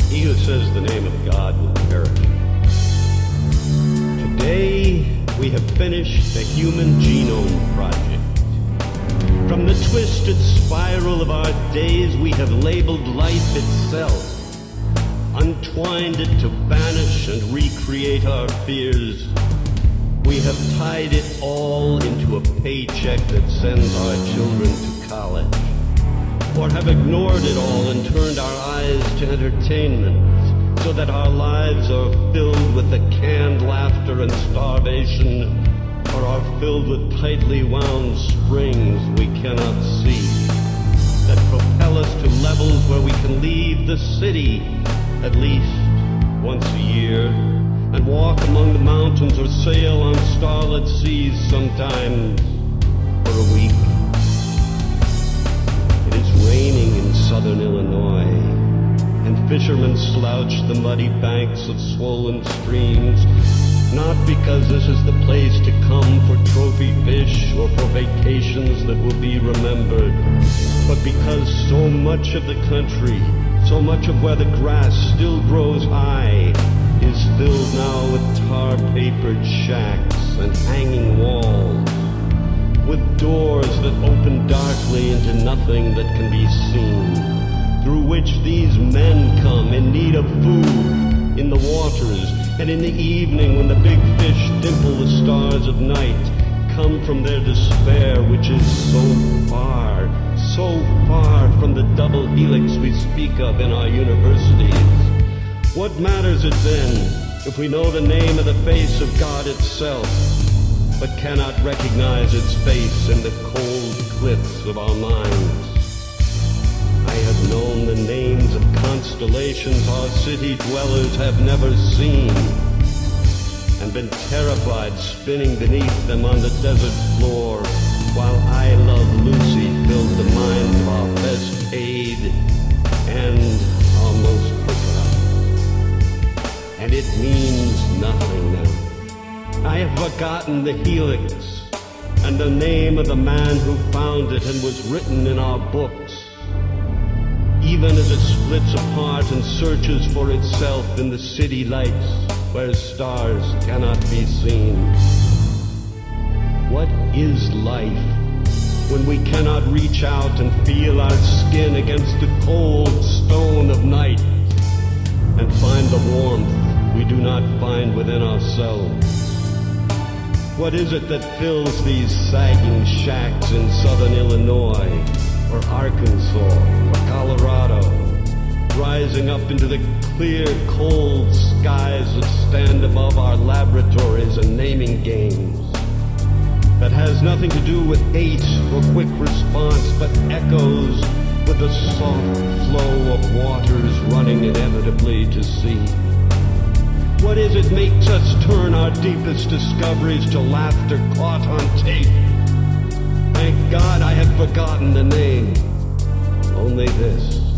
He who says the name of God will perish. Today, we have finished the Human Genome Project. From the twisted spiral of our days, we have labeled life itself, untwined it to banish and recreate our fears. We have tied it all into a paycheck that sends our children to college, or have ignored it all and turned our eyes to entertainment, so that our lives are filled with the canned laughter and starvation, or are filled with tightly wound springs we cannot see, that propel us to levels where we can leave the city at least once a year, and walk among the mountains or sail on starlit seas sometimes for a week. It is raining in southern Illinois, and fishermen slouch the muddy banks of swollen streams, not because this is the place to come for trophy fish or for vacations that will be remembered, but because so much of the country, so much of where the grass still grows high, is filled now with tar-papered shacks and hanging walls, with doors that open darkly into nothing that can be seen, through which these men come in need of food in the waters, and in the evening when the big fish dimple the stars of night, come from their despair, which is so far from the double helix we speak of in our universities. What matters it then if we know the name of the face of God itself, but cannot recognize its face in the cold cliffs of our minds? I have known the names of constellations our city dwellers have never seen, and been terrified spinning beneath them on the desert floor, while I Love Lucy filled the minds of our best paid and our most forgotten. And it means nothing now. I have forgotten the helix and the name of the man who found it and was written in our books, even as it splits apart and searches for itself in the city lights where stars cannot be seen. What is life when we cannot reach out and feel our skin against the cold stone of night and find the warmth we do not find within ourselves? What is it that fills these sagging shacks in southern Illinois, or Arkansas, or Colorado, rising up into the clear, cold skies that stand above our laboratories and naming games, that has nothing to do with hate or quick response, but echoes with the soft flow of waters running inevitably to sea? What is it makes us turn our deepest discoveries to laughter caught on tape? Thank God I have forgotten the name. Only this: